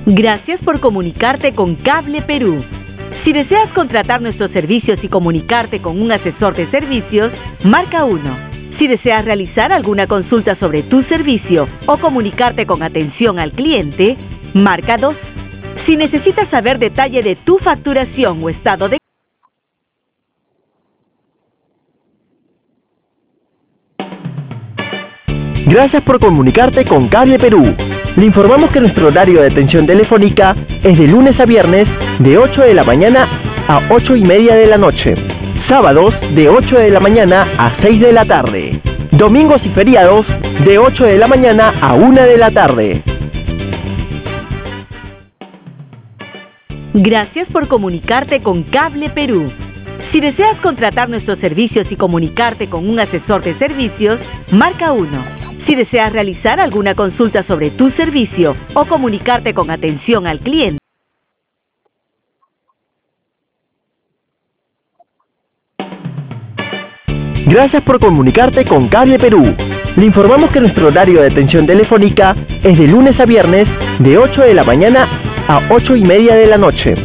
Gracias por comunicarte con Cable Perú. Si deseas contratar nuestros servicios y comunicarte con un asesor de servicios, marca 1. Si deseas realizar alguna consulta sobre tu servicio o comunicarte con atención al cliente, marca 2. Si necesitas saber detalle de tu facturación o estado de... Gracias por comunicarte con Cable Perú. Le informamos que nuestro horario de atención telefónica es de lunes a viernes de 8 de la mañana a 8:30 de la noche. Sábados de 8 de la mañana a 6 de la tarde. Domingos y feriados de 8 de la mañana a 1 de la tarde. Gracias por comunicarte con Cable Perú. Si deseas contratar nuestros servicios y comunicarte con un asesor de servicios, marca 1. Si deseas realizar alguna consulta sobre tu servicio o comunicarte con atención al cliente, Gracias por comunicarte con Cable Perú. Le informamos que nuestro horario de atención telefónica es de lunes a viernes de 8 de la mañana a 8:30 de la noche.